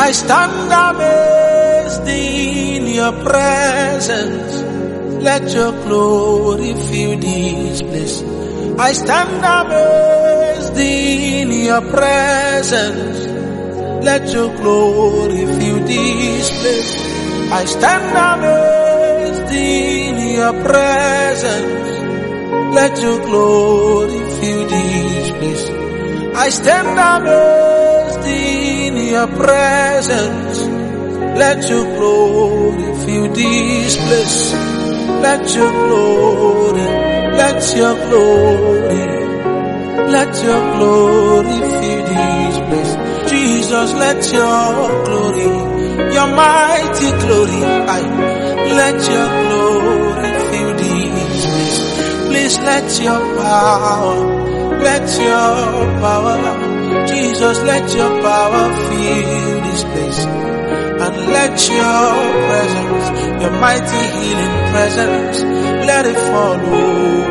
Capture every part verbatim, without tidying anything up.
I stand amazed in your presence. Let your glory fill this place. I stand amazed in your presence. Let your glory fill this place. I stand amazed in your presence. Let your glory fill this place. I stand amazed in your presence. Let your glory fill this place. Let your glory, let your glory, let your glory fill this place. Jesus, let your glory, your mighty glory, I, let your glory fill this place. Please let your power, let your power, Jesus, let your power fill this place. And let your presence, your mighty healing presence, let it follow.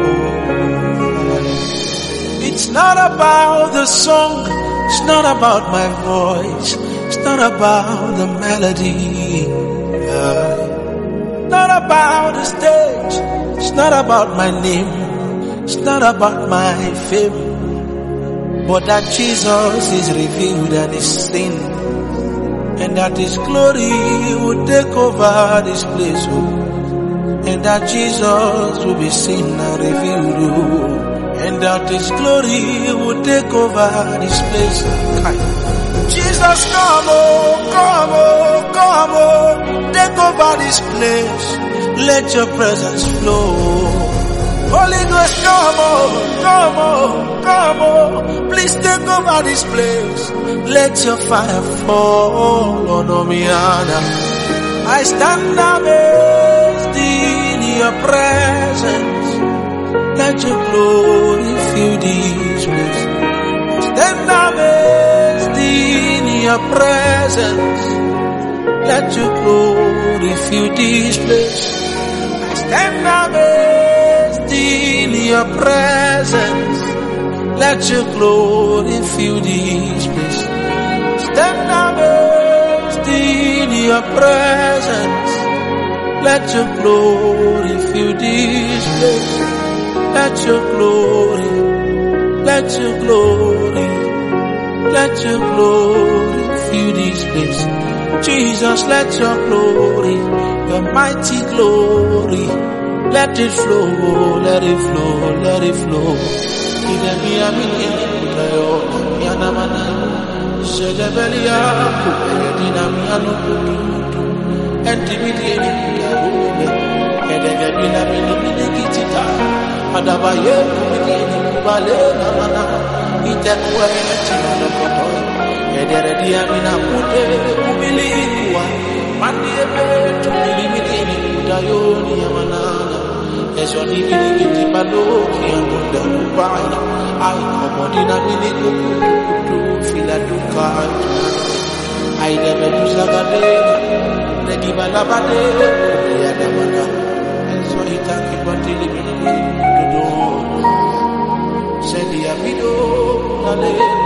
It's not about the song, it's not about my voice, it's not about the melody, uh, not about the stage, it's not about my name, it's not about my fame, but that Jesus is revealed and is seen. And that His glory will take over this place, oh. And that Jesus will be seen and revealed, oh. And that His glory will take over this place. Jesus, come, oh, come, oh, come, oh, take over this place. Let your presence flow. Holy Ghost, come, oh, come, oh, come, oh, please take over this place. Let your fire fall on Omiana. I stand amazed in your presence. Let your glory fill this place. I stand amazed in your presence. Let your glory fill this place. I stand amazed in your presence. Let your glory fill this place. Stand amazed in your presence. Let your glory fill this place. Let your glory, let your glory, let your glory fill this place. Jesus, let your glory, your mighty glory, let it flow, let it flow, let it flow. Sedebelia, Dinamiano, and Timidini, Edegabina, Minikita, Adabaye, Balena, Itaquay, Ederediamina, Pute, Umiliwa, Mandia, to Milimini, Dayoni, Yamanana, as your divinity, Paloki, and Dubai, I Comodina Miliku. I never use a gade, they give a labade, and so he can't keep on telling me to do. Said the Abido,